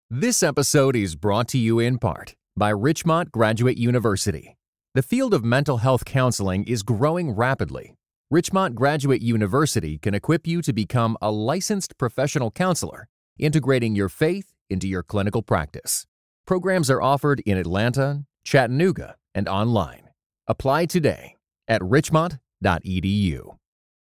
This episode is brought to you in part by Richmont Graduate University. The field of mental health counseling is growing rapidly. Richmont Graduate University can equip you to become a licensed professional counselor, integrating your faith into your clinical practice. Programs are offered in Atlanta, Chattanooga, and online. Apply today at richmont.edu.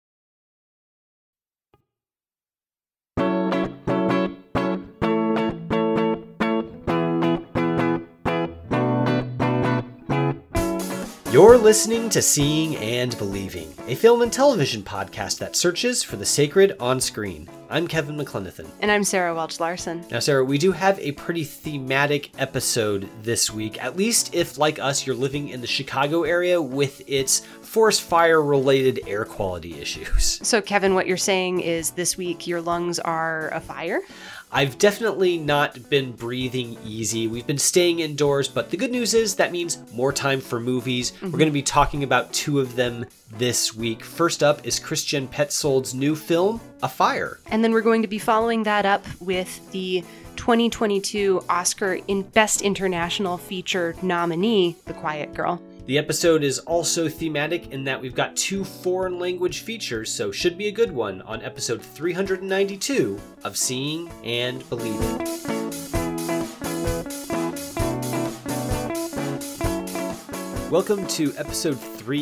You're listening to Seeing and Believing, a film and television podcast that searches for the sacred on screen. I'm Kevin McLenithan. And I'm Sarah Welch-Larson. Now, Sarah, we do have a pretty thematic episode this week, at least if, like us, you're living in the Chicago area with its forest fire-related air quality issues. So, Kevin, what you're saying is this week your lungs are afire? I've definitely not been breathing easy. We've been staying indoors, but the good news is that means more time for movies. We're going to be talking about two of them this week. First up is Christian Petzold's new film, A Fire. And then we're going to be following that up with the 2022 Oscar Best International Feature nominee, The Quiet Girl. The episode is also thematic in that we've got two foreign language features, so should be a good one on episode 392 of Seeing and Believing. Welcome to episode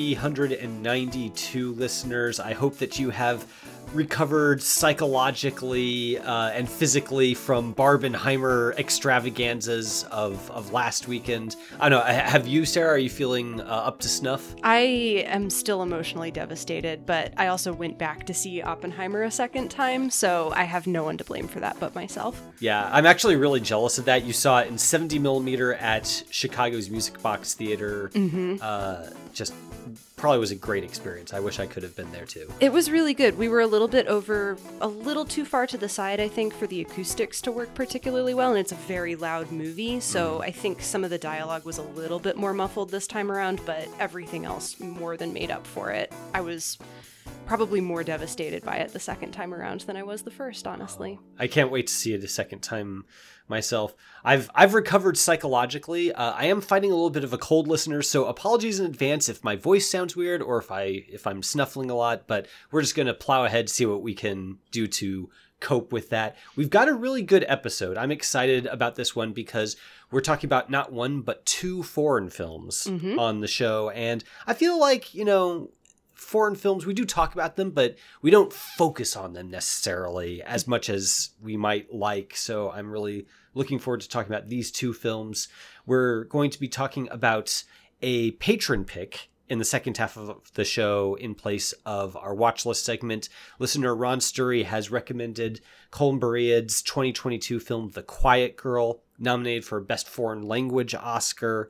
392, listeners. I hope that you have recovered psychologically and physically from Barbenheimer extravaganzas of last weekend. I don't know, have you, Sarah? Are you feeling up to snuff? I am still emotionally devastated, but I also went back to see Oppenheimer a second time, so I have no one to blame for that but myself. Yeah, I'm actually really jealous of that. You saw it in 70 millimeter at Chicago's Music Box Theater. Just probably was a great experience. I wish I could have been there too. It was really good. We were a little too far to the side, I think, for the acoustics to work particularly well, and it's a very loud movie, so I think some of the dialogue was a little bit more muffled this time around, but everything else more than made up for it. I was probably more devastated by it the second time around than I was the first, honestly. I can't wait to see it a second time myself. I've recovered psychologically. I am fighting a little bit of a cold, listeners, so apologies in advance if my voice sounds weird or if I'm snuffling a lot, but we're just going to plow ahead, see what we can do to cope with that. We've got a really good episode. I'm excited about this one because we're talking about not one, but two foreign films on the show, and I feel like, foreign films, we do talk about them, but we don't focus on them necessarily as much as we might like. So I'm really looking forward to talking about these two films. We're going to be talking about a patron pick in the second half of the show in place of our watch list segment. Listener Ron Sturry has recommended Colm Buried's 2022 film, The Quiet Girl, nominated for Best Foreign Language Oscar.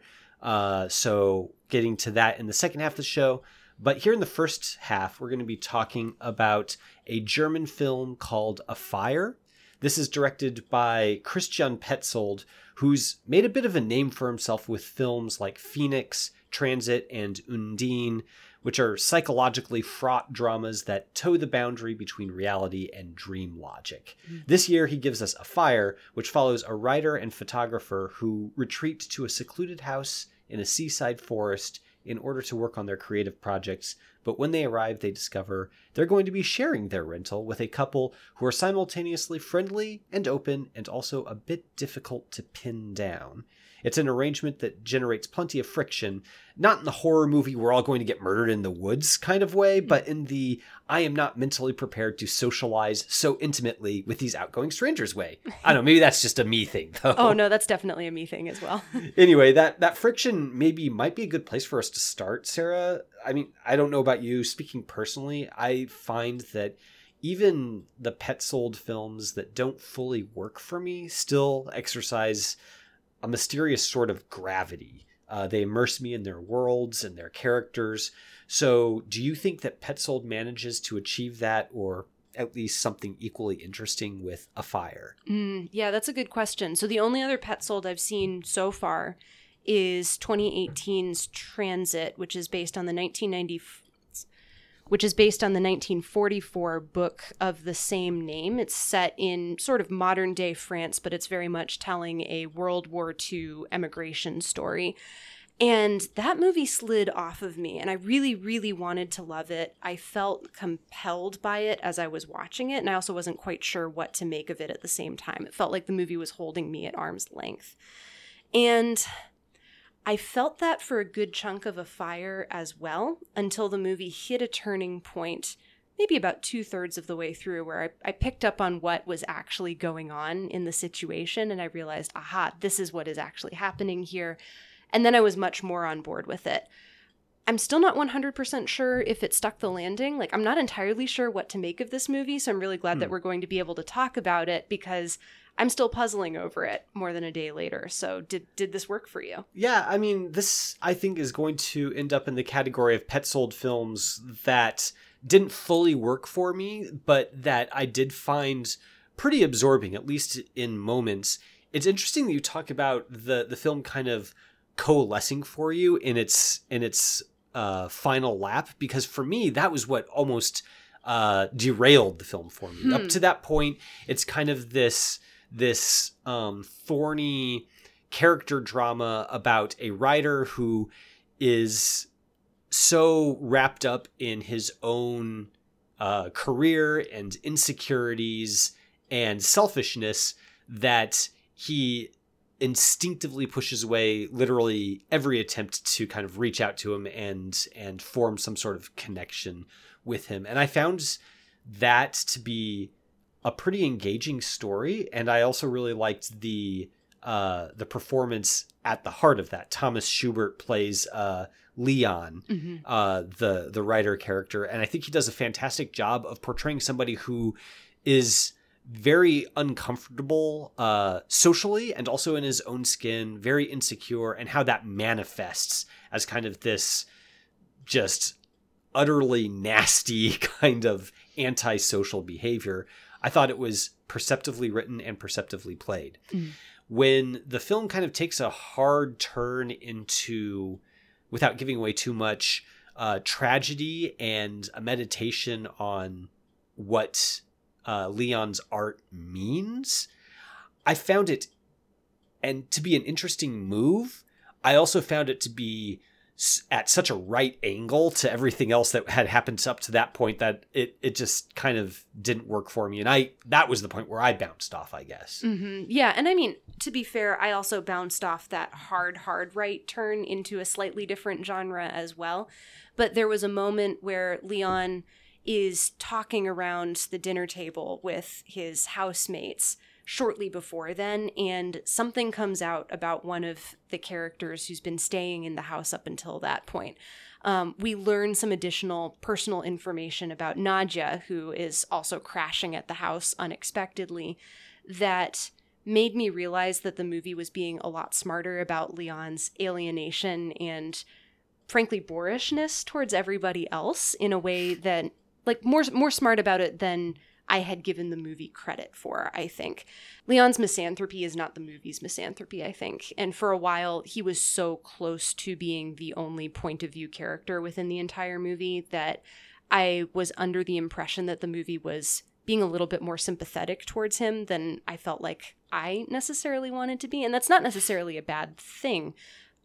So getting to that in the second half of the show. But here in the first half, we're going to be talking about a German film called A Fire. This is directed by Christian Petzold, who's made a bit of a name for himself with films like Phoenix, Transit, and Undine, which are psychologically fraught dramas that toe the boundary between reality and dream logic. This year, he gives us A Fire, which follows a writer and photographer who retreat to a secluded house in a seaside forest in order to work on their creative projects, but when they arrive, they discover they're going to be sharing their rental with a couple who are simultaneously friendly and open and also a bit difficult to pin down. It's an arrangement that generates plenty of friction, not in the horror movie we're all going to get murdered in the woods kind of way, but in the I am not mentally prepared to socialize so intimately with these outgoing strangers way. I don't know, maybe that's just a me thing though. Oh no, that's definitely a me thing as well. Anyway, that friction might be a good place for us to start, Sarah. I mean, I don't know about you. Speaking personally, I find that even the Petzold films that don't fully work for me still exercise a mysterious sort of gravity. They immerse me in their worlds and their characters. So do you think that Petzold manages to achieve that, or at least something equally interesting with A Fire? Yeah, that's a good question. So the only other Petzold I've seen so far is 2018's Transit, which is based on the which is based on the 1944 book of the same name. It's set in sort of modern day France, but it's very much telling a World War II emigration story. And that movie slid off of me, and I really, really wanted to love it. I felt compelled by it as I was watching it, and I also wasn't quite sure what to make of it at the same time. It felt like the movie was holding me at arm's length. And I felt that for a good chunk of A Fire as well, until the movie hit a turning point, maybe about 2/3 of the way through, where I picked up on what was actually going on in the situation, and I realized, aha, this is what is actually happening here. And then I was much more on board with it. I'm still not 100% sure if it stuck the landing. Like, I'm not entirely sure what to make of this movie, so I'm really glad that we're going to be able to talk about it, because I'm still puzzling over it more than a day later. So did this work for you? Yeah, I mean, this, I think, is going to end up in the category of Petzold films that didn't fully work for me, but that I did find pretty absorbing, at least in moments. It's interesting that you talk about the film kind of coalescing for you in its final lap, because for me that was what almost derailed the film for me. Up to that point, it's kind of this thorny character drama about a writer who is so wrapped up in his own career and insecurities and selfishness that he instinctively pushes away literally every attempt to kind of reach out to him and form some sort of connection with him. And I found that to be a pretty engaging story. And I also really liked the performance at the heart of that. Thomas Schubert plays Leon, the writer character. And I think he does a fantastic job of portraying somebody who is very uncomfortable socially and also in his own skin, very insecure, and how that manifests as kind of this just utterly nasty kind of antisocial behavior. I thought it was perceptively written and perceptively played. When the film kind of takes a hard turn into, without giving away too much, tragedy and a meditation on what Leon's art means, I found it and to be an interesting move. I also found it to be at such a right angle to everything else that had happened up to that point that it just kind of didn't work for me. And that was the point where I bounced off, I guess. Yeah. And I mean, to be fair, I also bounced off that hard right turn into a slightly different genre as well. But there was a moment where Leon is talking around the dinner table with his housemates shortly before then, and something comes out about one of the characters who's been staying in the house up until that point. We learn some additional personal information about Nadia, who is also crashing at the house unexpectedly, that made me realize that the movie was being a lot smarter about Leon's alienation and, frankly, boorishness towards everybody else in a way that, like, more smart about it than I had given the movie credit for, I think. Leon's misanthropy is not the movie's misanthropy, I think. And for a while, he was so close to being the only point of view character within the entire movie that I was under the impression that the movie was being a little bit more sympathetic towards him than I felt like I necessarily wanted to be. And that's not necessarily a bad thing.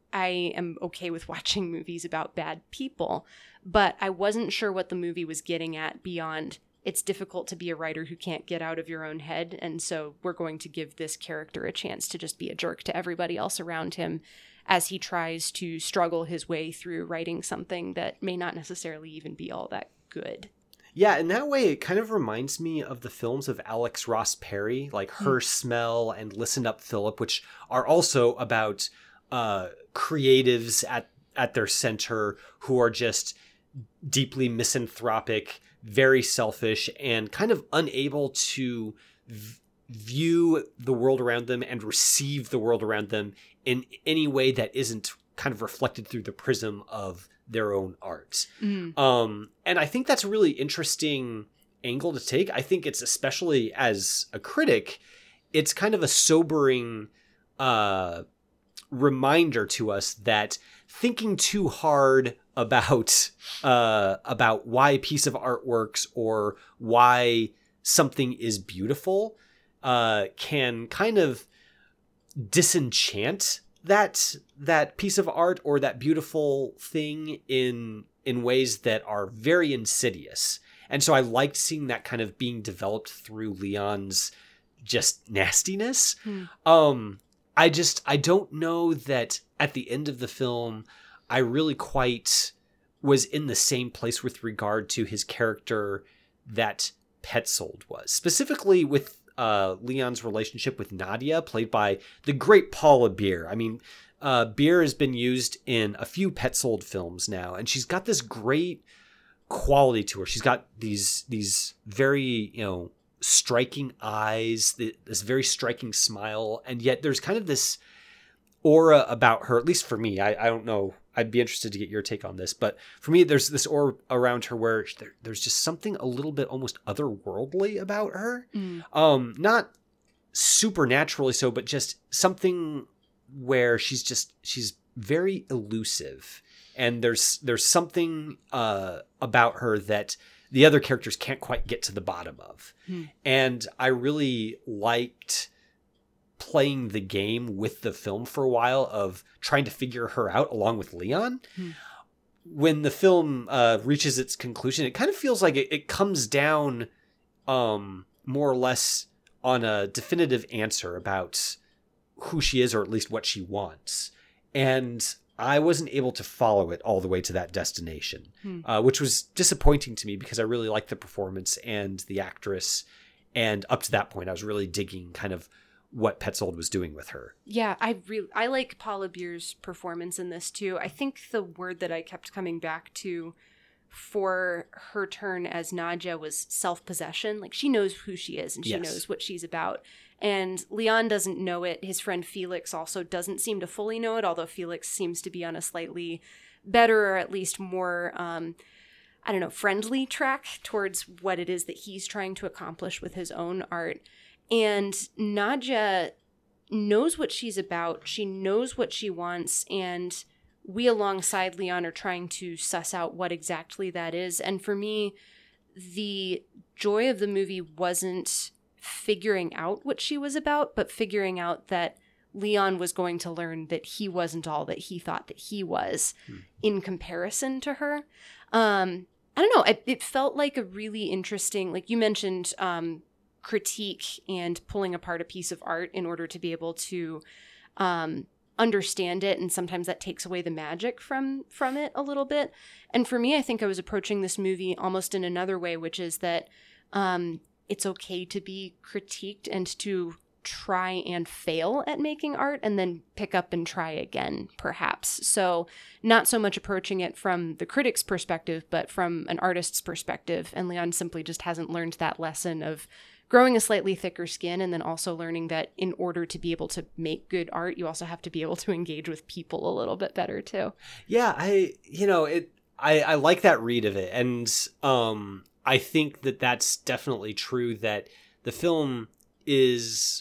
I am okay with watching movies about bad people, but I wasn't sure what the movie was getting at beyond it's difficult to be a writer who can't get out of your own head, and so we're going to give this character a chance to just be a jerk to everybody else around him as he tries to struggle his way through writing something that may not necessarily even be all that good. Yeah, in that way, it kind of reminds me of the films of Alex Ross Perry, like Her Smell and Listen Up, Philip, which are also about creatives at their center who are just deeply misanthropic, very selfish, and kind of unable to view the world around them and receive the world around them in any way that isn't kind of reflected through the prism of their own art. And I think that's a really interesting angle to take. I think it's, especially as a critic, it's kind of a sobering reminder to us that thinking too hard about why a piece of art works or why something is beautiful can kind of disenchant that piece of art or that beautiful thing in ways that are very insidious. And so I liked seeing that kind of being developed through Leon's just nastiness. I don't know that at the end of the film, I really quite was in the same place with regard to his character that Petzold was. Specifically with Leon's relationship with Nadia, played by the great Paula Beer. I mean, Beer has been used in a few Petzold films now, and she's got this great quality to her. She's got these very, striking eyes, this very striking smile, and yet there's kind of this aura about her, at least for me. I don't know. I'd be interested to get your take on this, but for me, there's this aura around her where there's just something a little bit almost otherworldly about her. Not supernaturally so, but just something where she's very elusive, and there's something about her that the other characters can't quite get to the bottom of. And I really liked playing the game with the film for a while of trying to figure her out along with Leon. When the film reaches its conclusion, it kind of feels like it comes down more or less on a definitive answer about who she is, or at least what she wants. And I wasn't able to follow it all the way to that destination, which was disappointing to me because I really liked the performance and the actress. And up to that point, I was really digging kind of what Petzold was doing with her. Yeah, I like Paula Beer's performance in this too. I think the word that I kept coming back to for her turn as Nadia was self-possession. Like, she knows who she is and she knows what she's about. And Leon doesn't know it. His friend Felix also doesn't seem to fully know it, although Felix seems to be on a slightly better, or at least more, friendly track towards what it is that he's trying to accomplish with his own art. And Nadia knows what she's about. She knows what she wants. And we, alongside Leon, are trying to suss out what exactly that is. And for me, the joy of the movie wasn't figuring out what she was about, but figuring out that Leon was going to learn that he wasn't all that he thought that he was in comparison to her. I don't know. It felt like a really interesting, like you mentioned, critique and pulling apart a piece of art in order to be able to understand it, and sometimes that takes away the magic from it a little bit. And for me, I think I was approaching this movie almost in another way, which is that it's okay to be critiqued and to try and fail at making art and then pick up and try again, perhaps. So not so much approaching it from the critic's perspective, but from an artist's perspective. And Leon simply just hasn't learned that lesson of growing a slightly thicker skin, and then also learning that in order to be able to make good art, you also have to be able to engage with people a little bit better too. Yeah, I like that read of it. And I think that that's definitely true, that the film is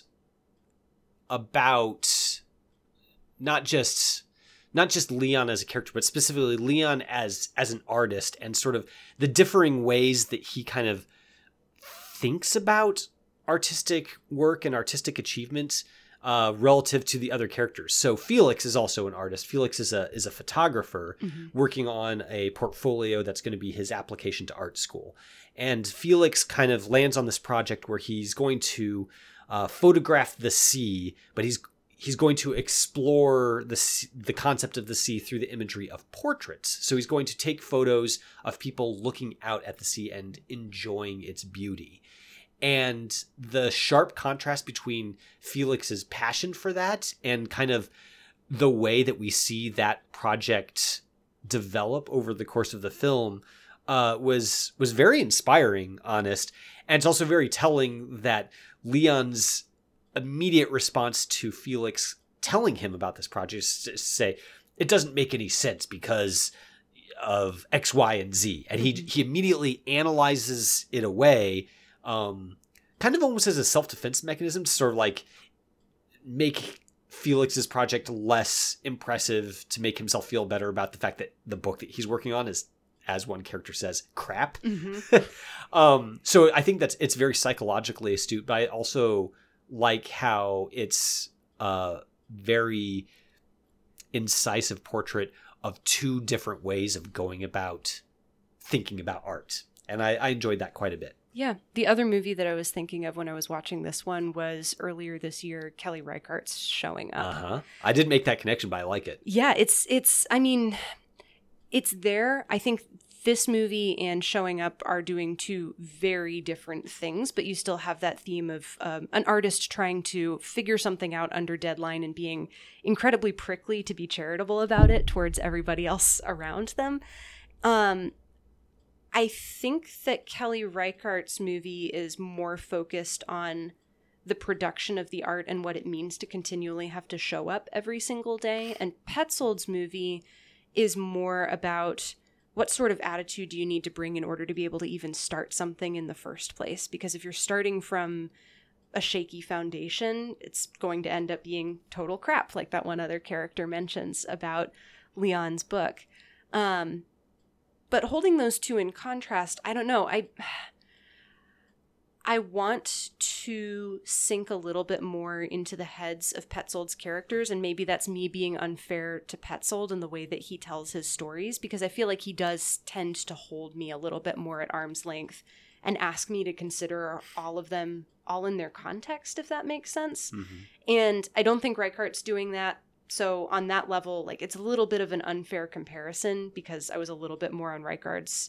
about not just Leon as a character, but specifically Leon as an artist, and sort of the differing ways that he kind of thinks about artistic work and artistic achievements relative to the other characters. So Felix is also an artist. Felix is a photographer working on a portfolio that's going to be his application to art school. And Felix kind of lands on this project where he's going to photograph the sea, but he's going to explore the concept of the sea through the imagery of portraits. So he's going to take photos of people looking out at the sea and enjoying its beauty. And the sharp contrast between Felix's passion for that and kind of the way that we see that project develop over the course of the film was very inspiring, honest. And it's also very telling that Leon's immediate response to Felix telling him about this project is to say, it doesn't make any sense because of X, Y, and Z. And he immediately analyzes it away, kind of almost as a self-defense mechanism to sort of like make Felix's project less impressive to make himself feel better about the fact that the book that he's working on is, as one character says, crap. So I think it's very psychologically astute, but I also like how it's a very incisive portrait of two different ways of going about thinking about art. And I enjoyed that quite a bit. Yeah. The other movie that I was thinking of when I was watching this one was earlier this year, Kelly Reichardt's Showing Up. I didn't make that connection, but I like it. Yeah, it's there. I think this movie and Showing Up are doing two very different things, but you still have that theme of an artist trying to figure something out under deadline and being incredibly prickly to be charitable about it towards everybody else around them. I think that Kelly Reichardt's movie is more focused on the production of the art and what it means to continually have to show up every single day. And Petzold's movie is more about what sort of attitude do you need to bring in order to be able to even start something in the first place? Because if you're starting from a shaky foundation, it's going to end up being total crap, like that one other character mentions about Leon's book. But holding those two in contrast, I don't know. I want to sink a little bit more into the heads of Petzold's characters, and maybe that's me being unfair to Petzold in the way that he tells his stories, because I feel like he does tend to hold me a little bit more at arm's length and ask me to consider all of them all in their context, if that makes sense. And I don't think Reichardt's doing that. So on that level, like, it's a little bit of an unfair comparison because I was a little bit more on Reichardt's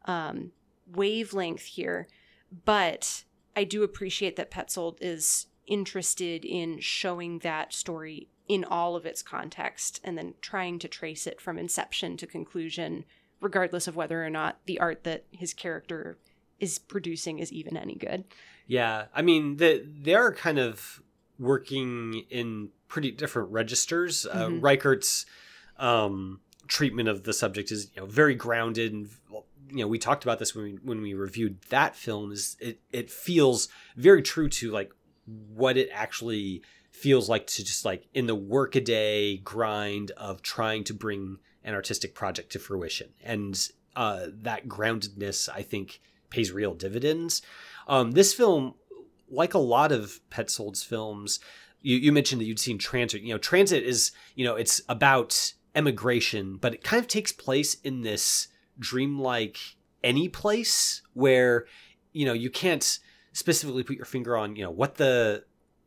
wavelength here. But I do appreciate that Petzold is interested in showing that story in all of its context and then trying to trace it from inception to conclusion, regardless of whether or not the art that his character is producing is even any good. Yeah, I mean, they are kind of working in pretty different registers. Reichardt's treatment of the subject is, very grounded, and we talked about this when we reviewed that film. Is it feels very true to like what it actually feels like to just like in the workaday grind of trying to bring an artistic project to fruition, and that groundedness, I think, pays real dividends. This film, like a lot of Petzold's films, you mentioned that you'd seen Transit. Transit is, it's about emigration, but it kind of takes place in this dreamlike any place where, you can't specifically put your finger on, what the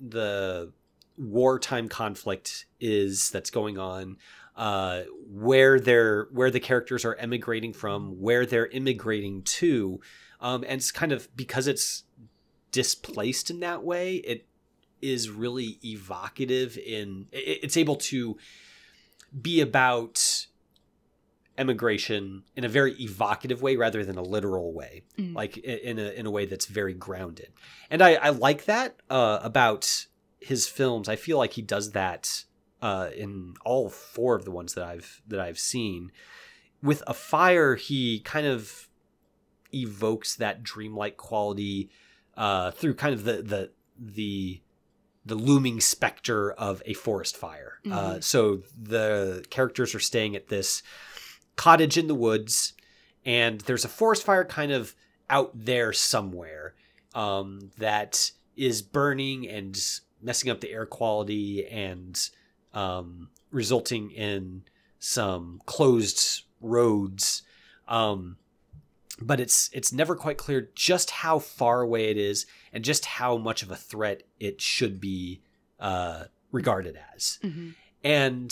wartime conflict is that's going on, where the characters are emigrating from, where they're immigrating to. And it's kind of, because it's displaced in that way, it is really evocative it's able to be about emigration in a very evocative way rather than a literal way, like in a way that's very grounded. And I like that about his films. I feel like he does that in all four of the ones that I've seen. With A Fire, he kind of evokes that dreamlike quality through kind of the looming specter of a forest fire. So the characters are staying at this cottage in the woods, and there's a forest fire kind of out there somewhere that is burning and messing up the air quality and resulting in some closed roads. But it's never quite clear just how far away it is and just how much of a threat it should be regarded as. And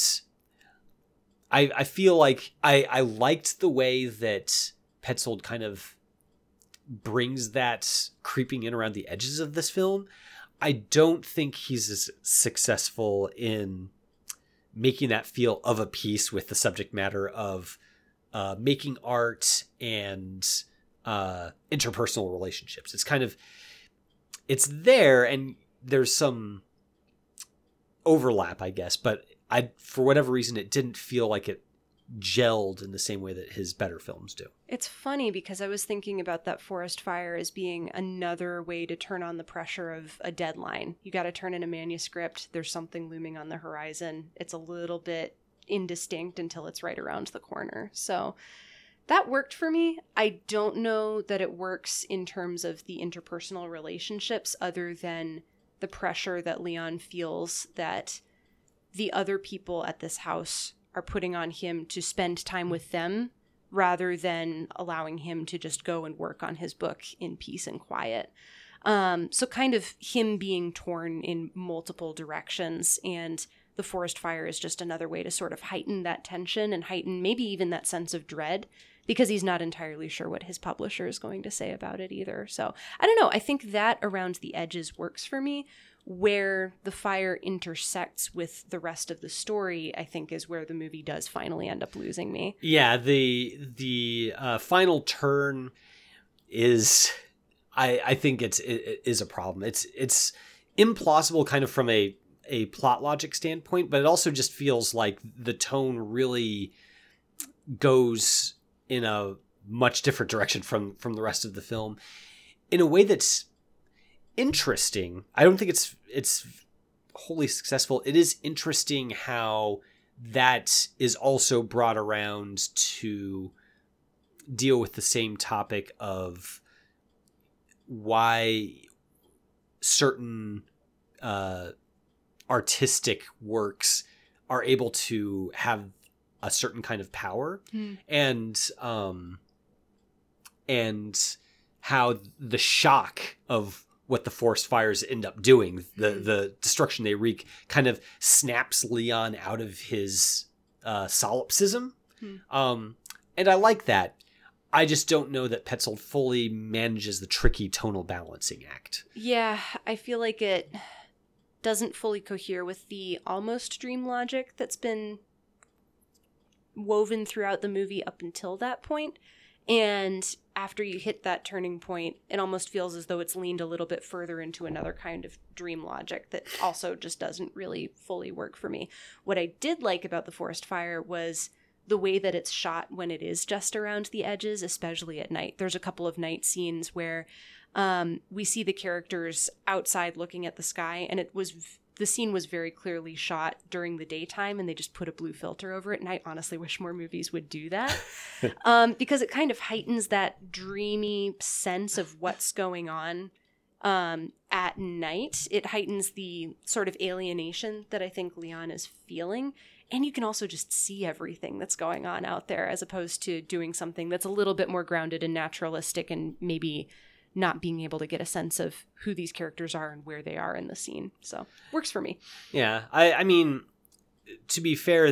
I feel like I liked the way that Petzold kind of brings that creeping in around the edges of this film. I don't think he's as successful in making that feel of a piece with the subject matter of making art and interpersonal relationships. It's there, and there's some overlap, I guess, but for whatever reason, it didn't feel like it gelled in the same way that his better films do. It's funny because I was thinking about that forest fire as being another way to turn on the pressure of a deadline. You got to turn in a manuscript. There's something looming on the horizon. It's a little bit indistinct until it's right around the corner. So that worked for me. I don't know that it works in terms of the interpersonal relationships other than the pressure that Leon feels that the other people at this house are putting on him to spend time with them rather than allowing him to just go and work on his book in peace and quiet. So kind of him being torn in multiple directions, and the forest fire is just another way to sort of heighten that tension and heighten maybe even that sense of dread, because he's not entirely sure what his publisher is going to say about it either. So I don't know. I think that around the edges works for me. Where the fire intersects with the rest of the story, I think, is where the movie does finally end up losing me. Yeah, the final turn is, I think it is a problem. It's implausible kind of from a plot logic standpoint, but it also just feels like the tone really goes in a much different direction from the rest of the film in a way that's interesting. I don't think it's wholly successful. It is interesting how that is also brought around to deal with the same topic of why certain artistic works are able to have a certain kind of power, and how the shock of what the forest fires end up doing, the destruction they wreak, kind of snaps Leon out of his solipsism. And I like that. I just don't know that Petzold fully manages the tricky tonal balancing act. Yeah, I feel like it doesn't fully cohere with the almost dream logic that's been woven throughout the movie up until that point. And after you hit that turning point, it almost feels as though it's leaned a little bit further into another kind of dream logic that also just doesn't really fully work for me. What I did like about the forest fire was the way that it's shot when it is just around the edges, especially at night. There's a couple of night scenes where we see the characters outside looking at the sky, and the scene was very clearly shot during the daytime, and they just put a blue filter over it. And I honestly wish more movies would do that, because it kind of heightens that dreamy sense of what's going on at night. It heightens the sort of alienation that I think Leon is feeling. And you can also just see everything that's going on out there, as opposed to doing something that's a little bit more grounded and naturalistic, and maybe not being able to get a sense of who these characters are and where they are in the scene. So works for me. Yeah. I mean, to be fair,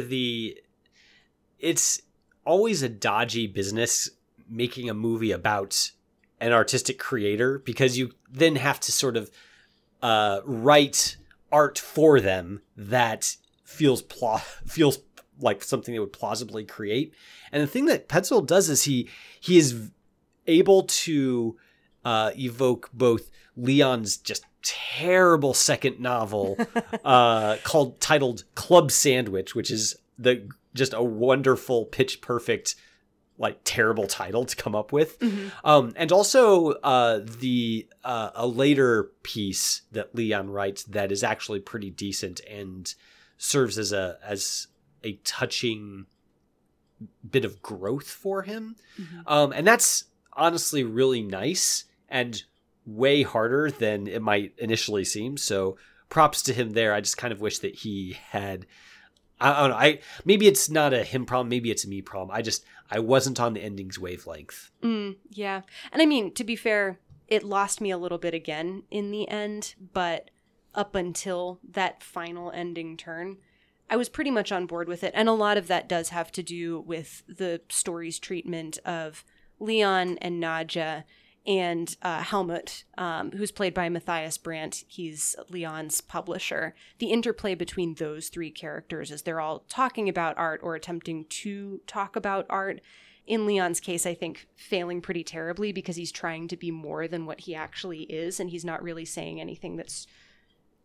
it's always a dodgy business making a movie about an artistic creator, because you then have to sort of write art for them that feels like something they would plausibly create. And the thing that Petzold does is he is able to evoke both Leon's just terrible second novel titled Club Sandwich, which is just a wonderful, pitch perfect, like terrible title to come up with. And also a later piece that Leon writes that is actually pretty decent and serves as a touching bit of growth for him. And that's honestly really nice and way harder than it might initially seem. So props to him there. I just kind of wish that he had, I don't know, maybe it's not a him problem, maybe it's a me problem. I wasn't on the ending's wavelength. Yeah. And I mean, to be fair, it lost me a little bit again in the end, but up until that final ending turn, I was pretty much on board with it. And a lot of that does have to do with the story's treatment of Leon and Nadja and Helmut, who's played by Matthias Brandt. He's Leon's publisher. The interplay between those three characters as they're all talking about art or attempting to talk about art. In Leon's case, I think failing pretty terribly because he's trying to be more than what he actually is, and he's not really saying anything that's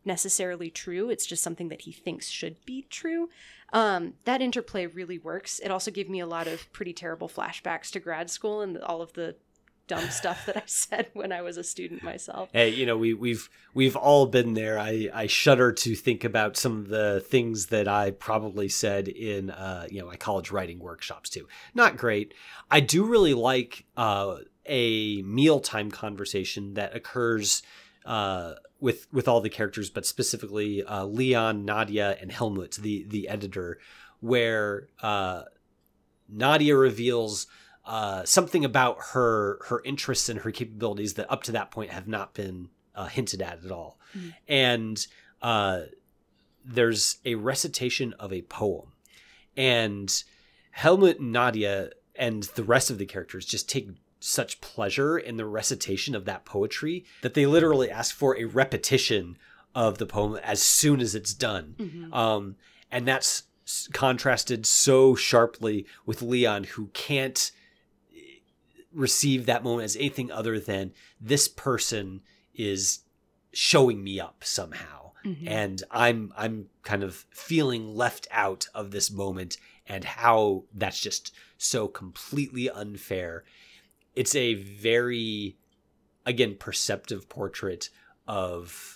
necessarily true. It's just something that he thinks should be true. That interplay really works. It also gave me a lot of pretty terrible flashbacks to grad school and all of the dumb stuff that I said when I was a student myself. Hey, you know, we've all been there. I shudder to think about some of the things that I probably said in my college writing workshops too. Not great. I do really like a mealtime conversation that occurs with all the characters, but specifically Leon, Nadia, and Helmut, the editor, where Nadia reveals something about her interests and her capabilities that up to that point have not been hinted at all. Mm-hmm. And there's a recitation of a poem. And Helmut and Nadia and the rest of the characters just take such pleasure in the recitation of that poetry that they literally ask for a repetition of the poem as soon as it's done. Mm-hmm. And that's contrasted so sharply with Leon, who can't receive that moment as anything other than this person is showing me up somehow. Mm-hmm. And I'm kind of feeling left out of this moment, and how that's just so completely unfair. It's a very, again, perceptive portrait of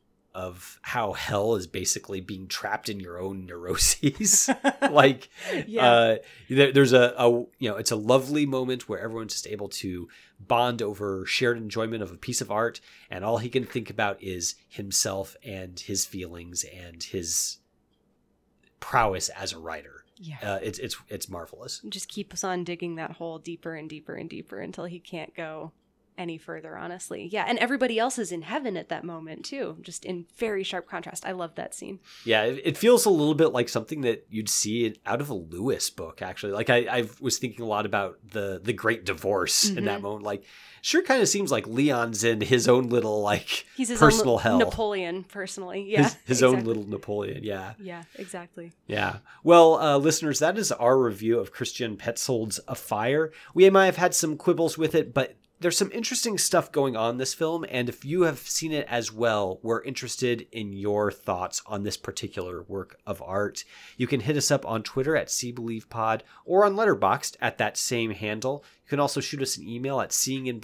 how hell is basically being trapped in your own neuroses. Like, yeah. There's it's a lovely moment where everyone's just able to bond over shared enjoyment of a piece of art, and all he can think about is himself and his feelings and his prowess as a writer. Yeah, it's marvelous. Just keeps on digging that hole deeper and deeper and deeper until he can't go any further, honestly. Yeah, and everybody else is in heaven at that moment too, just in very sharp contrast. I love that scene. Yeah, it feels a little bit like something that you'd see out of a Lewis book, actually. Like I was thinking a lot about the Great Divorce in that moment. Like, sure kind of seems like Leon's in his own little, like, he's his personal hell. Napoleon, personally. Yeah, his own little Napoleon. Yeah. Yeah, exactly. Yeah. Well, listeners, that is our review of Christian Petzold's A Fire. We might have had some quibbles with it, but there's some interesting stuff going on in this film, and if you have seen it as well, we're interested in your thoughts on this particular work of art. You can hit us up on Twitter at SeeBelievePod or on Letterboxd at that same handle. You can also shoot us an email at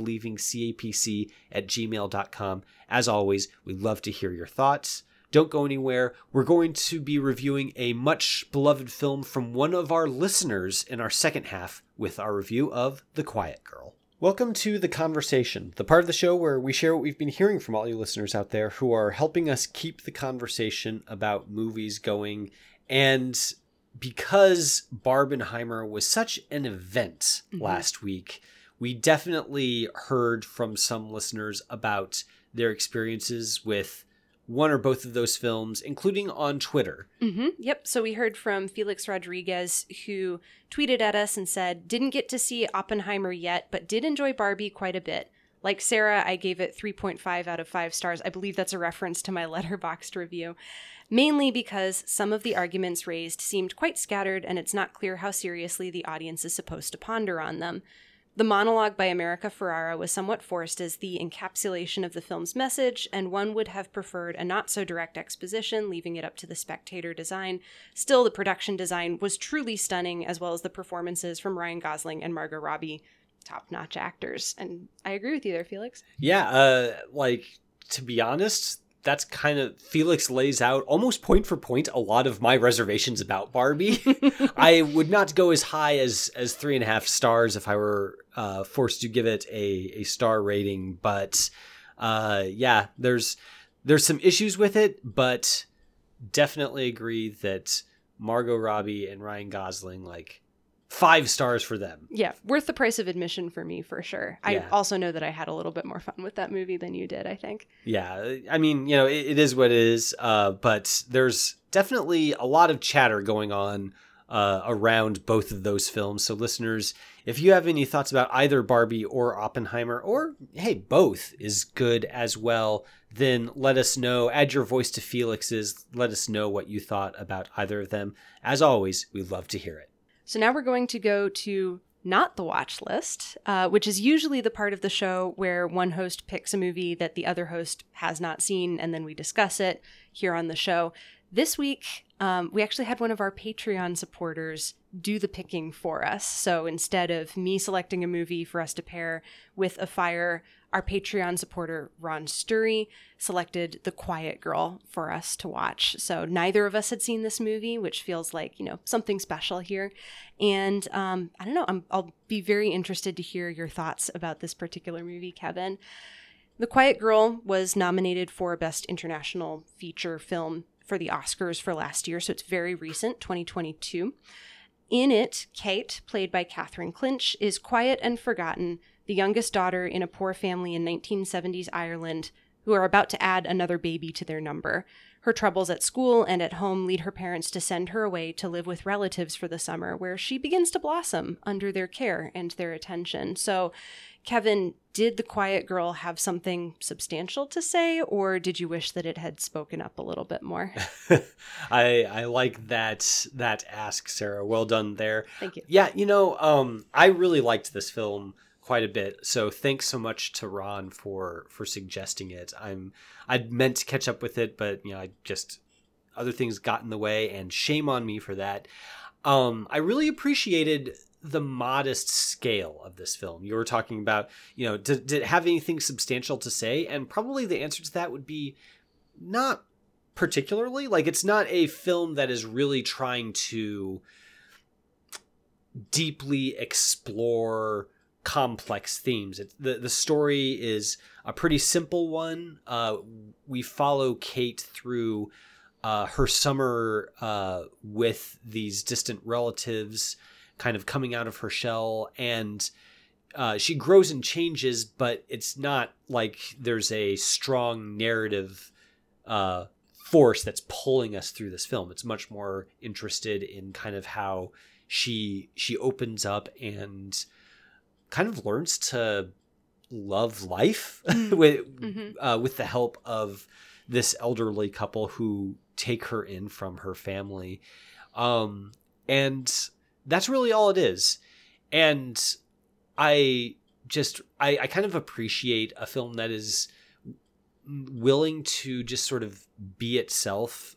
seeingandbelievingcapc@gmail.com. As always, we'd love to hear your thoughts. Don't go anywhere. We're going to be reviewing a much beloved film from one of our listeners in our second half with our review of The Quiet Girl. Welcome to The Conversation, the part of the show where we share what we've been hearing from all you listeners out there who are helping us keep the conversation about movies going. And because Barbenheimer was such an event last week, we definitely heard from some listeners about their experiences with one or both of those films, including on Twitter. Mm-hmm. Yep. So we heard from Felix Rodriguez, who tweeted at us and said, didn't get to see Oppenheimer yet, but did enjoy Barbie quite a bit. Like Sarah, I gave it 3.5 out of 5 stars. I believe that's a reference to my Letterboxd review. Mainly because some of the arguments raised seemed quite scattered, and it's not clear how seriously the audience is supposed to ponder on them. The monologue by America Ferrara was somewhat forced as the encapsulation of the film's message, and one would have preferred a not-so-direct exposition, leaving it up to the spectator design. Still, the production design was truly stunning, as well as the performances from Ryan Gosling and Margot Robbie, top-notch actors. And I agree with you there, Felix. Yeah, to be honest, that's kind of, Felix lays out almost point for point a lot of my reservations about Barbie. I would not go as high as 3.5 stars if I were forced to give it a star rating, but there's some issues with it, but definitely agree that Margot Robbie and Ryan Gosling, 5 stars for them. Yeah, worth the price of admission for me, for sure. I also know that I had a little bit more fun with that movie than you did, I think. Yeah, I mean, it is what it is, but there's definitely a lot of chatter going on around both of those films. So listeners, if you have any thoughts about either Barbie or Oppenheimer, or hey, both is good as well, then let us know. Add your voice to Felix's. Let us know what you thought about either of them. As always, we'd love to hear it. So now we're going to go to not the watch list, which is usually the part of the show where one host picks a movie that the other host has not seen, and then we discuss it here on the show. This week, we actually had one of our Patreon supporters do the picking for us. So instead of me selecting a movie for us to pair with A Fire, our Patreon supporter, Ron Sturry, selected The Quiet Girl for us to watch. So neither of us had seen this movie, which feels like, something special here. And I don't know, I'll be very interested to hear your thoughts about this particular movie, Kevin. The Quiet Girl was nominated for Best International Feature Film for the Oscars for last year, so it's very recent, 2022. In it, Kate, played by Catherine Clinch, is quiet and forgotten, the youngest daughter in a poor family in 1970s Ireland who are about to add another baby to their number. Her troubles at school and at home lead her parents to send her away to live with relatives for the summer, where she begins to blossom under their care and their attention. So, Kevin, did The Quiet Girl have something substantial to say, or did you wish that it had spoken up a little bit more? I like that ask, Sarah. Well done there. Thank you. Yeah, I really liked this film quite a bit. So thanks so much to Ron for suggesting it. I'd meant to catch up with it, but I just other things got in the way, and shame on me for that. I really appreciated the modest scale of this film. You were talking about, did it have anything substantial to say? And probably the answer to that would be not particularly. Like, it's not a film that is really trying to deeply explore complex themes. The story is a pretty simple one. We follow Kate through her summer with these distant relatives, kind of coming out of her shell, and she grows and changes, but it's not like there's a strong narrative force that's pulling us through this film. It's much more interested in kind of how she opens up and kind of learns to love life with the help of this elderly couple who take her in from her family. And that's really all it is. And I kind of appreciate a film that is willing to just sort of be itself,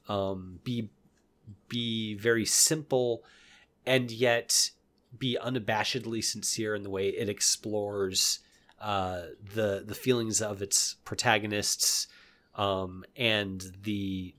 be very simple, and yet be unabashedly sincere in the way it explores the feelings of its protagonists, and the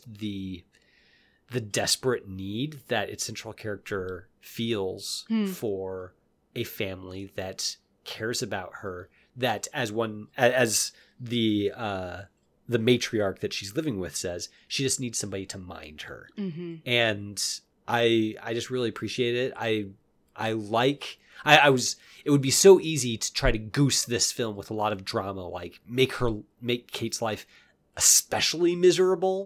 desperate need that its central character feels for a family that cares about her, that as the matriarch that she's living with says, she just needs somebody to mind her. And I just really appreciate it. It would be so easy to try to goose this film with a lot of drama, like make Kate's life especially miserable.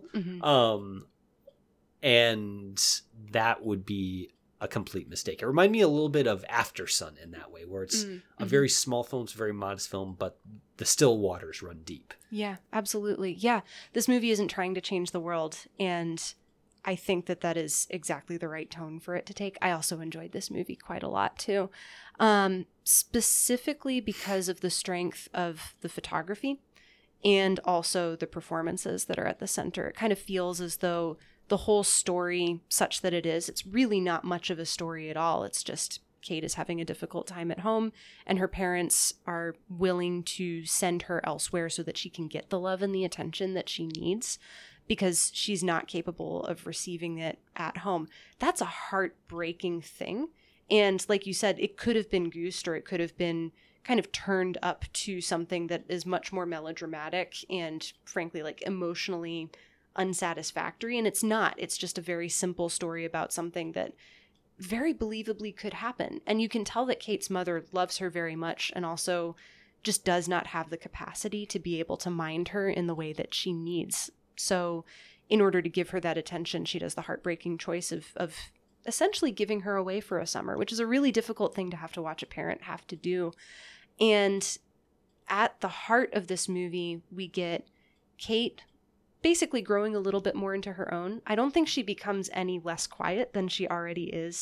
And that would be a complete mistake. It reminded me a little bit of After Sun in that way, where it's a very small film, it's a very modest film, but the still waters run deep. Yeah, absolutely. Yeah, this movie isn't trying to change the world, and I think that is exactly the right tone for it to take. I also enjoyed this movie quite a lot too, specifically because of the strength of the photography and also the performances that are at the center. It kind of feels as though the whole story, such that it's really not much of a story at all. It's just Kate is having a difficult time at home, and her parents are willing to send her elsewhere so that she can get the love and the attention that she needs, because she's not capable of receiving it at home. That's a heartbreaking thing. And like you said, it could have been goosed, or it could have been kind of turned up to something that is much more melodramatic and frankly, like emotionally unsatisfactory. And it's not. It's just a very simple story about something that very believably could happen. And you can tell that Kate's mother loves her very much and also just does not have the capacity to be able to mind her in the way that she needs. So in order to give her that attention, she does the heartbreaking choice of essentially giving her away for a summer, which is a really difficult thing to have to watch a parent have to do. And at the heart of this movie, we get Kate basically growing a little bit more into her own. I don't think she becomes any less quiet than she already is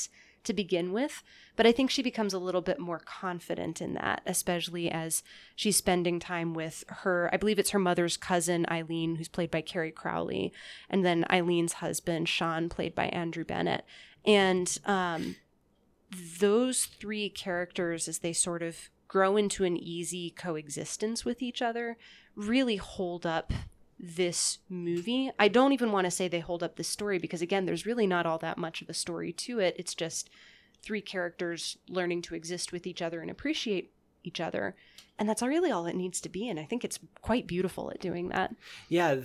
to begin with, but I think she becomes a little bit more confident in that, especially as she's spending time with her, I believe it's her mother's cousin, Eileen, who's played by Carrie Crowley, and then Eileen's husband, Sean, played by Andrew Bennett. And those three characters, as they sort of grow into an easy coexistence with each other, really hold up this movie. I don't even want to say they hold up this story because, again, there's really not all that much of a story to it. It's just three characters learning to exist with each other and appreciate each other. And that's really all it needs to be. And I think it's quite beautiful at doing that. Yeah,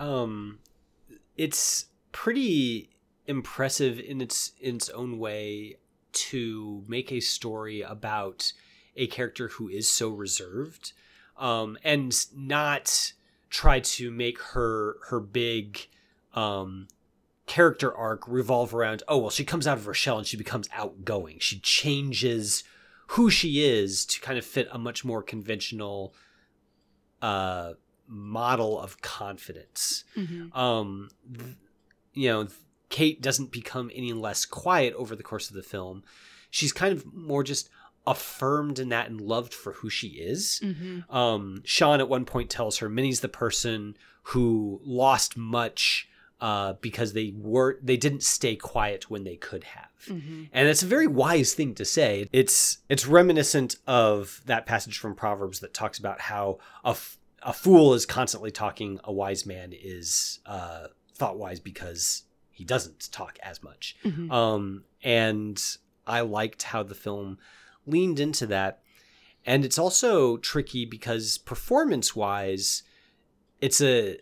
it's pretty impressive in its own way to make a story about a character who is so reserved, and not try to make her big character arc revolve around, oh, well, she comes out of her shell and she becomes outgoing. She changes who she is to kind of fit a much more conventional model of confidence. Kate doesn't become any less quiet over the course of the film. She's kind of more just affirmed in that and loved for who she is. Sean at one point tells her Minnie's the person who lost much because they didn't stay quiet when they could have. And it's a very wise thing to say. It's reminiscent of that passage from Proverbs that talks about how a fool is constantly talking, a wise man is thought wise because he doesn't talk as much. And I liked how the film leaned into that. And it's also tricky because performance-wise, it's a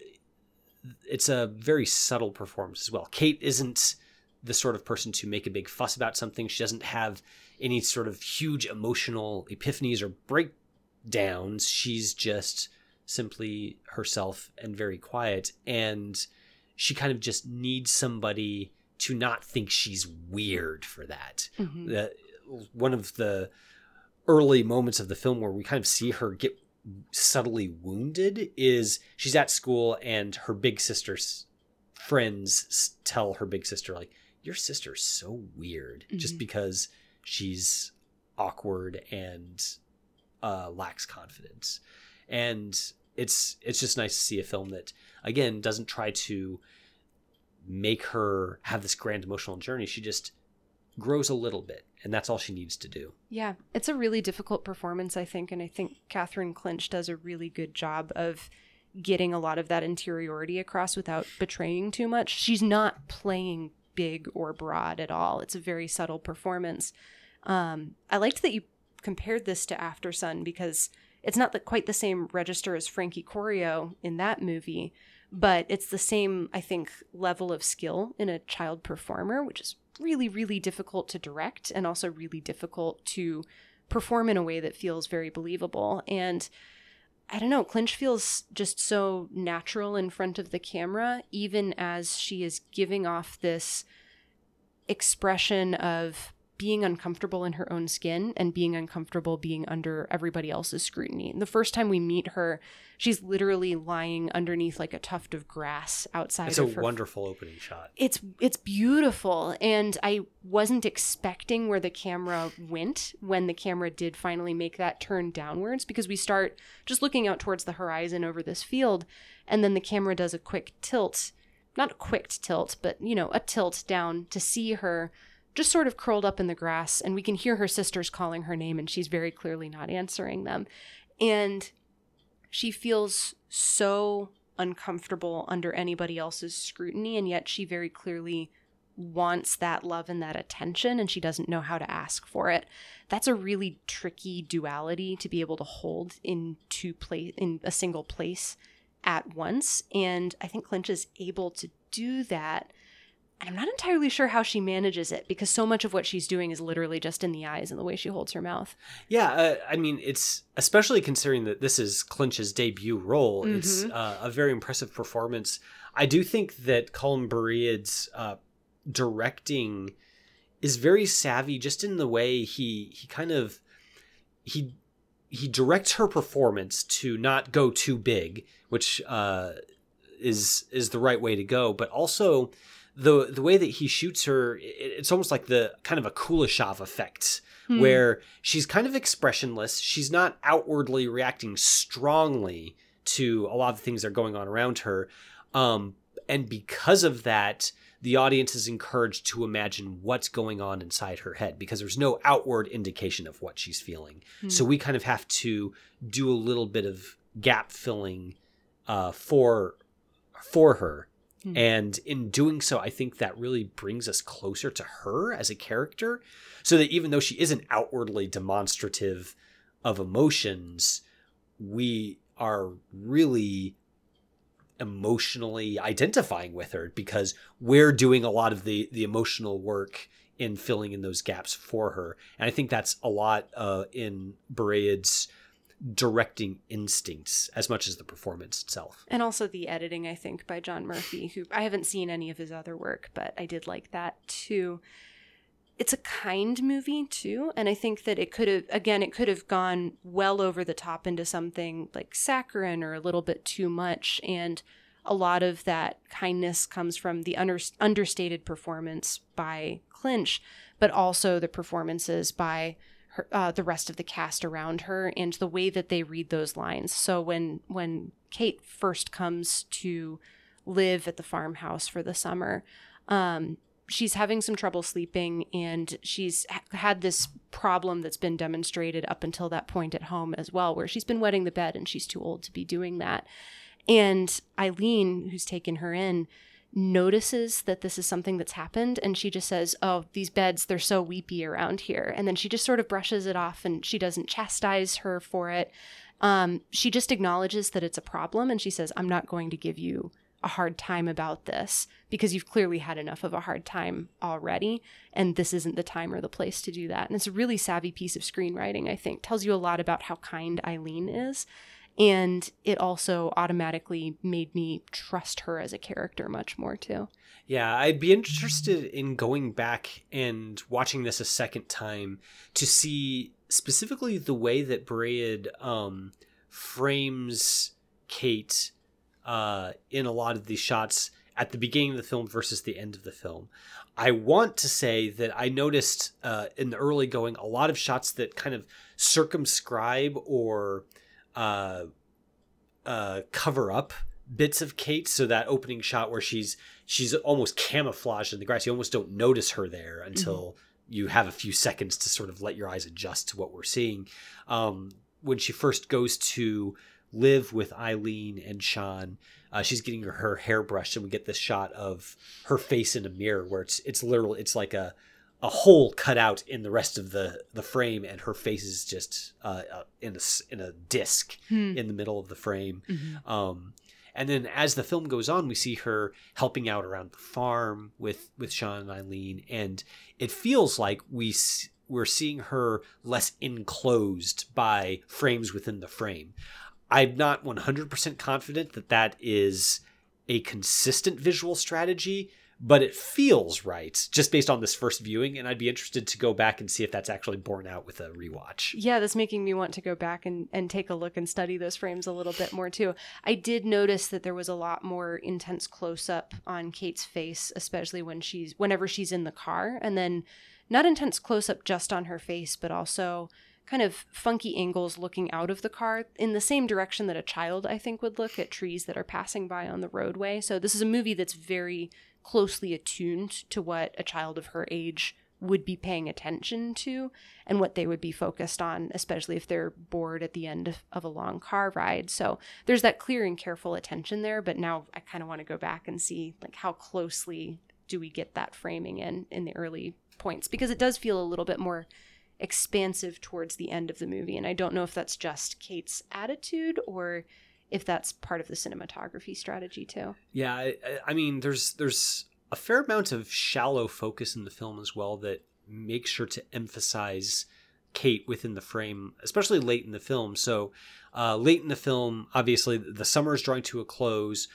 very subtle performance as well. Kate isn't the sort of person to make a big fuss about something. She doesn't have any sort of huge emotional epiphanies or breakdowns. She's just simply herself and very quiet. And she kind of just needs somebody to not think she's weird for that. One of the early moments of the film where we kind of see her get subtly wounded is she's at school and her big sister's friends tell her big sister, like, your sister's so weird just because she's awkward and lacks confidence. And it's just nice to see a film that, again, doesn't try to make her have this grand emotional journey. She just grows a little bit, and that's all she needs to do. Yeah, it's a really difficult performance, I think, and I think Catherine Clinch does a really good job of getting a lot of that interiority across without betraying too much. She's not playing big or broad at all. It's a very subtle performance. I liked that you compared this to Aftersun because it's not quite the same register as Frankie Corio in that movie, but it's the same, I think, level of skill in a child performer, which is really, really difficult to direct and also really difficult to perform in a way that feels very believable. And I don't know, Clinch feels just so natural in front of the camera, even as she is giving off this expression of being uncomfortable in her own skin and being uncomfortable being under everybody else's scrutiny. And the first time we meet her, she's literally lying underneath like a tuft of grass outside of her. It's a wonderful opening shot. It's beautiful. And I wasn't expecting where the camera went when the camera did finally make that turn downwards, because we start just looking out towards the horizon over this field. And then the camera does a quick tilt, not a quick tilt, but, a tilt down to see her just sort of curled up in the grass, and we can hear her sisters calling her name, and she's very clearly not answering them. And she feels so uncomfortable under anybody else's scrutiny, and yet she very clearly wants that love and that attention, and she doesn't know how to ask for it. That's a really tricky duality to be able to hold in a single place at once, and I think Clinch is able to do that. And I'm not entirely sure how she manages it, because so much of what she's doing is literally just in the eyes and the way she holds her mouth. Yeah, it's especially considering that this is Clinch's debut role. It's a very impressive performance. I do think that Colin Bereid's directing is very savvy, just in the way he directs her performance to not go too big, which is the right way to go, but also the way that he shoots her, it's almost like the kind of a Kuleshov effect, where she's kind of expressionless. She's not outwardly reacting strongly to a lot of the things that are going on around her. And because of that, the audience is encouraged to imagine what's going on inside her head, because there's no outward indication of what she's feeling. So we kind of have to do a little bit of gap filling for her. And in doing so, I think that really brings us closer to her as a character, so that even though she isn't outwardly demonstrative of emotions, we are really emotionally identifying with her, because we're doing a lot of the emotional work in filling in those gaps for her. And I think that's a lot in Bereid's directing instincts as much as the performance itself. And also the editing, I think, by John Murphy, who I haven't seen any of his other work, but I did like that too. It's a kind movie too, and I think that it could have gone well over the top into something like saccharine or a little bit too much, and a lot of that kindness comes from the understated performance by Clinch, but also the performances by her, the rest of the cast around her, and the way that they read those lines. So when Kate first comes to live at the farmhouse for the summer, she's having some trouble sleeping, and she's had this problem that's been demonstrated up until that point at home as well, where she's been wetting the bed and she's too old to be doing that. And Eileen, who's taken her in, notices that this is something that's happened, and she just says, "Oh, these beds, they're so weepy around here." And then she just sort of brushes it off, and she doesn't chastise her for it. She just acknowledges that it's a problem, and she says, "I'm not going to give you a hard time about this, because you've clearly had enough of a hard time already, and this isn't the time or the place to do that." And it's a really savvy piece of screenwriting, I think. Tells you a lot about how kind Eileen is, and it also automatically made me trust her as a character much more too. Yeah, I'd be interested in going back and watching this a second time to see specifically the way that Bereid frames Kate in a lot of these shots at the beginning of the film versus the end of the film. I want to say that I noticed in the early going a lot of shots that kind of circumscribe or cover up bits of Kate. So that opening shot where she's almost camouflaged in the grass, you almost don't notice her there until you have a few seconds to sort of let your eyes adjust to what we're seeing. When she first goes to live with Eileen and Sean, she's getting her hair brushed, and we get this shot of her face in a mirror where it's literally, it's like a hole cut out in the rest of the frame, and her face is just in a disc in the middle of the frame. And then as the film goes on, we see her helping out around the farm with Sean and Eileen, and it feels like we're seeing her less enclosed by frames within the frame. I'm not 100% confident that is a consistent visual strategy, but it feels right just based on this first viewing, and I'd be interested to go back and see if that's actually borne out with a rewatch. Yeah, that's making me want to go back and take a look and study those frames a little bit more too. I did notice that there was a lot more intense close-up on Kate's face, especially whenever she's in the car, and then not intense close-up just on her face, but also kind of funky angles looking out of the car in the same direction that a child, I think, would look at trees that are passing by on the roadway. So this is a movie that's very closely attuned to what a child of her age would be paying attention to and what they would be focused on, especially if they're bored at the end of a long car ride. So there's that clear and careful attention there, but now I kind of want to go back and see like how closely do we get that framing in the early points, because it does feel a little bit more expansive towards the end of the movie, and I don't know if that's just Kate's attitude or if that's part of the cinematography strategy too. Yeah, I mean, there's a fair amount of shallow focus in the film as well that makes sure to emphasize Kate within the frame, especially late in the film. So late in the film, obviously the summer is drawing to a close.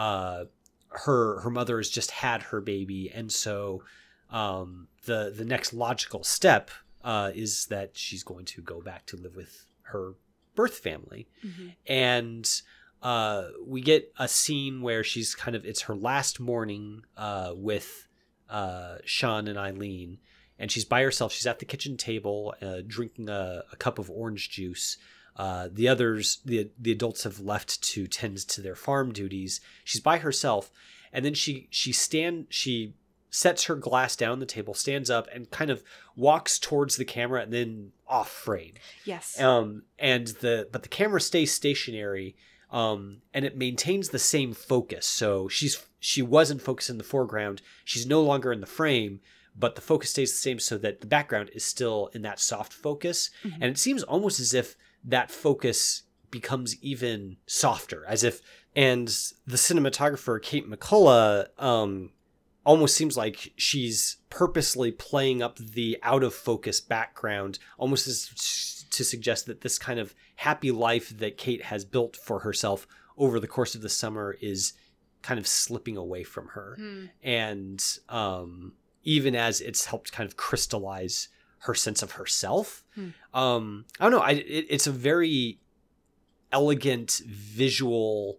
Her mother has just had her baby, and so the next logical step is that she's going to go back to live with her birth family. And we get a scene where she's it's her last morning with Sean and Eileen, and she's by herself. She's at the kitchen table drinking a cup of orange juice. The others, the adults, have left to tend to their farm duties. She's by herself, and then she sets her glass down on the table, stands up, and kind of walks towards the camera and then off frame. Yes. But the camera stays stationary, and it maintains the same focus. So she wasn't focused in the foreground. She's no longer in the frame, but the focus stays the same so that the background is still in that soft focus. Mm-hmm. And it seems almost as if that focus becomes even softer, and the cinematographer, Kate McCullough, almost seems like she's purposely playing up the out of focus background, almost as to suggest that this kind of happy life that Kate has built for herself over the course of the summer is kind of slipping away from her. And even as it's helped kind of crystallize her sense of herself. I don't know. It's a very elegant visual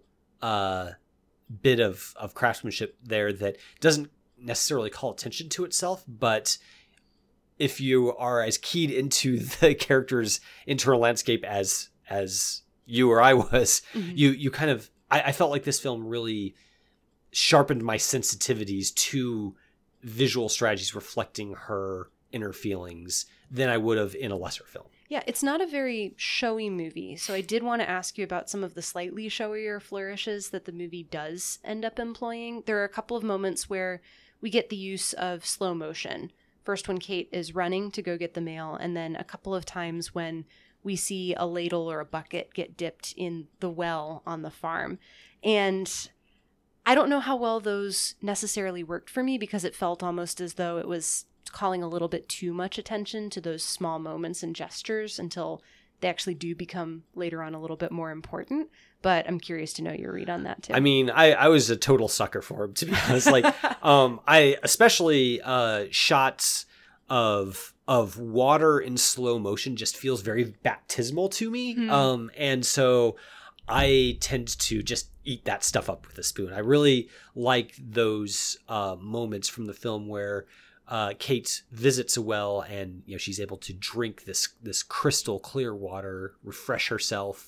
bit of craftsmanship there that doesn't necessarily call attention to itself, but if you are as keyed into the character's internal landscape as you or I was, you kind of, I felt like this film really sharpened my sensitivities to visual strategies reflecting her inner feelings than I would have in a lesser film. Yeah, it's not a very showy movie, so I did want to ask you about some of the slightly showier flourishes that the movie does end up employing. There are a couple of moments where we get the use of slow motion. First when Kate is running to go get the mail, and then a couple of times when we see a ladle or a bucket get dipped in the well on the farm. And I don't know how well those necessarily worked for me, because it felt almost as though it was calling a little bit too much attention to those small moments and gestures until they actually do become later on a little bit more important. But I'm curious to know your read on that too. I mean, I was a total sucker for him, to be honest. Like, I especially shots of water in slow motion just feels very baptismal to me. And so I tend to just eat that stuff up with a spoon. I really like those moments from the film where Kate visits a well, and she's able to drink this crystal clear water, refresh herself.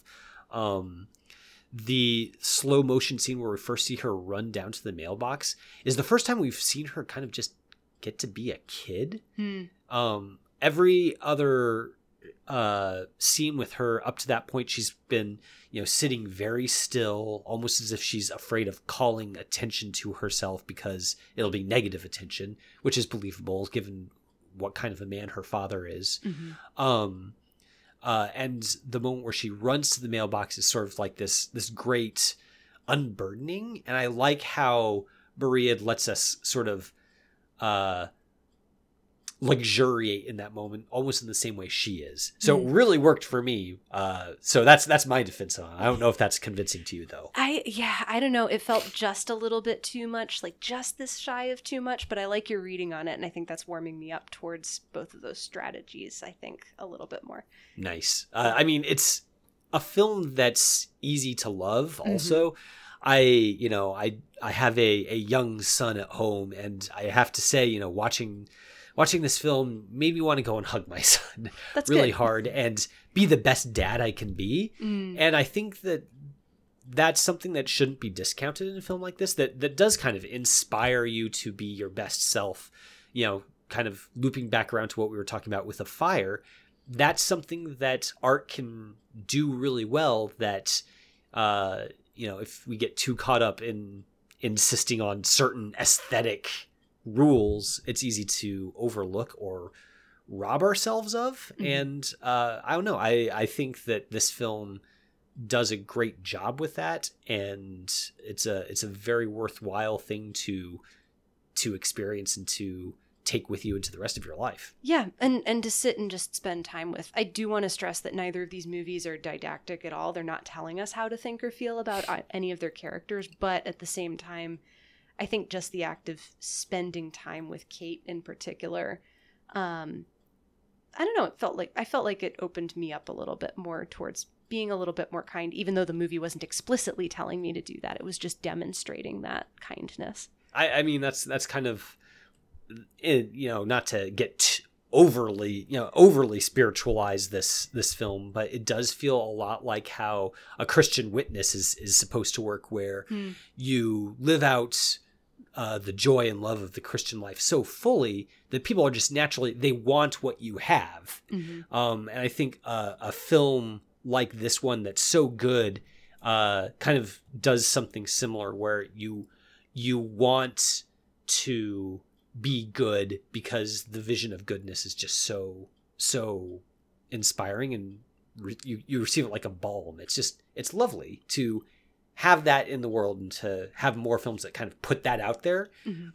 The slow motion scene where we first see her run down to the mailbox is the first time we've seen her kind of just get to be a kid. Every other scene with her up to that point, she's been sitting very still, almost as if she's afraid of calling attention to herself because it'll be negative attention, which is believable given what kind of a man her father is. And the moment where she runs to the mailbox is sort of like this great unburdening. And I like how Berea lets us sort of luxuriate in that moment, almost in the same way she is. So it really worked for me. So that's my defense on it. I don't know if that's convincing to you, though. I don't know. It felt just a little bit too much, like just this shy of too much, but I like your reading on it, and I think that's warming me up towards both of those strategies, I think, a little bit more. Nice. I mean, it's a film that's easy to love also. I have a young son at home, and I have to say, watching this film made me want to go and hug my son really hard and be the best dad I can be. And I think that's something that shouldn't be discounted in a film like this, that does kind of inspire you to be your best self, kind of looping back around to what we were talking about with A Fire. That's something that art can do really well that, if we get too caught up in insisting on certain aesthetic rules, it's easy to overlook or rob ourselves of. And I don't know, I think that this film does a great job with that, and it's a very worthwhile thing to experience and to take with you into the rest of your life. Yeah, and to sit and just spend time with. I do want to stress that neither of these movies are didactic at all. They're not telling us how to think or feel about any of their characters, but at the same time, I think just the act of spending time with Kate in particular, I don't know, I felt like it opened me up a little bit more towards being a little bit more kind, even though the movie wasn't explicitly telling me to do that. It was just demonstrating that kindness. I mean, that's kind of, not to get overly spiritualize this film, but it does feel a lot like how A Christian Witness is supposed to work, where you live out the joy and love of the Christian life so fully that people are just naturally, they want what you have. And I think a film like this one that's so good kind of does something similar, where you want to be good because the vision of goodness is just so inspiring, and you receive it like a balm. It's lovely to have that in the world and to have more films that kind of put that out there.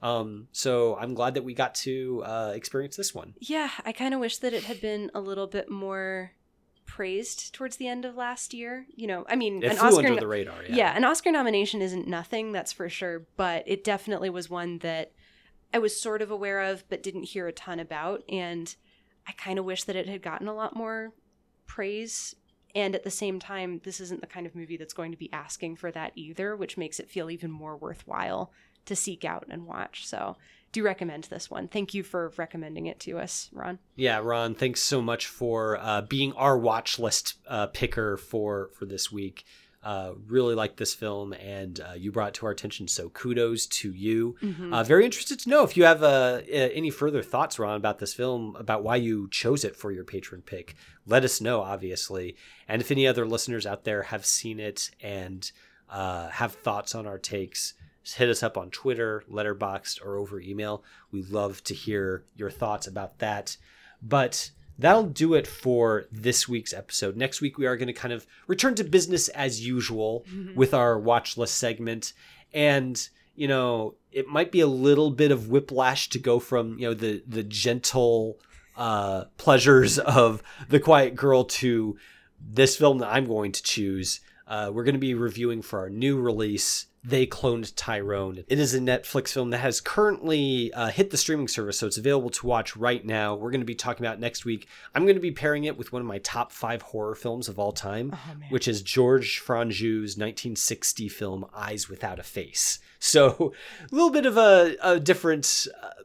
So I'm glad that we got to experience this one. Yeah, I kind of wish that it had been a little bit more praised towards the end of last year. I mean, it an flew Oscar under the radar. Yeah, an Oscar nomination isn't nothing, that's for sure, but it definitely was one that I was sort of aware of but didn't hear a ton about, and I kind of wish that it had gotten a lot more praise. And at the same time, this isn't the kind of movie that's going to be asking for that either, which makes it feel even more worthwhile to seek out and watch. So do recommend this one. Thank you for recommending it to us, Ron. Yeah, Ron, thanks so much for being our watch list picker for this week. Really like this film, and you brought it to our attention, so kudos to you. Very interested to know if you have any further thoughts, Ron, about this film, about why you chose it for your patron pick. Let us know, obviously. And if any other listeners out there have seen it and have thoughts on our takes, just hit us up on Twitter, Letterboxd, or over email. We love to hear your thoughts about that. But that'll do it for this week's episode. Next week, we are going to kind of return to business as usual with our watch list segment. And, it might be a little bit of whiplash to go from, the gentle pleasures of The Quiet Girl to this film that I'm going to choose. We're going to be reviewing for our new release, They Cloned Tyrone. It is a Netflix film that has currently hit the streaming service, so it's available to watch right now. We're going to be talking about next week. I'm going to be pairing it with one of my top 5 horror films of all time, which is Georges Franju's 1960 film Eyes Without a Face. So a little bit of a different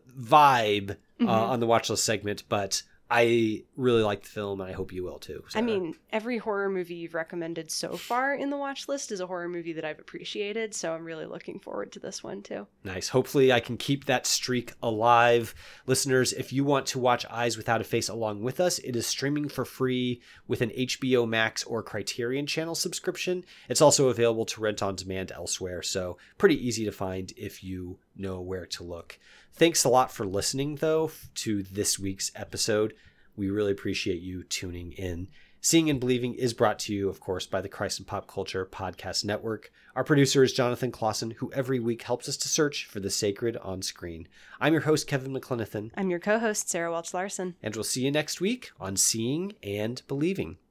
vibe on the watch list segment, but I really like the film, and I hope you will too. I mean, every horror movie you've recommended so far in the watch list is a horror movie that I've appreciated, so I'm really looking forward to this one too. Nice. Hopefully I can keep that streak alive. Listeners, if you want to watch Eyes Without a Face along with us, it is streaming for free with an HBO Max or Criterion Channel subscription. It's also available to rent on demand elsewhere, so pretty easy to find if you know where to look. Thanks a lot for listening, though, to this week's episode. We really appreciate you tuning in. Seeing and Believing is brought to you, of course, by the Christ and Pop Culture Podcast Network. Our producer is Jonathan Clausen, who every week helps us to search for the sacred on screen. I'm your host, Kevin McLenithan. I'm your co-host, Sarah Welch Larson. And we'll see you next week on Seeing and Believing.